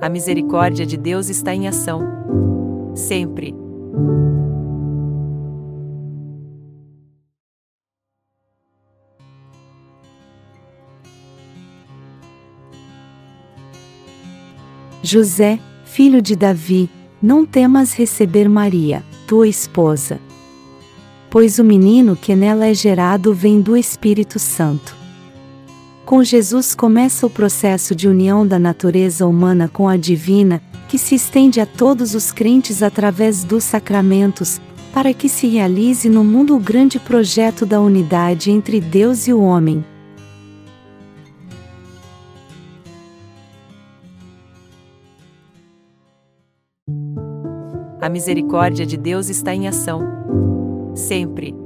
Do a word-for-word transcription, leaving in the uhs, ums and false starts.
A misericórdia de Deus está em ação. Sempre. José, filho de Davi, não temas receber Maria, tua esposa. Pois o menino que nela é gerado vem do Espírito Santo. Com Jesus começa o processo de união da natureza humana com a divina, que se estende a todos os crentes através dos sacramentos, para que se realize no mundo o grande projeto da unidade entre Deus e o homem. A misericórdia de Deus está em ação. Sempre.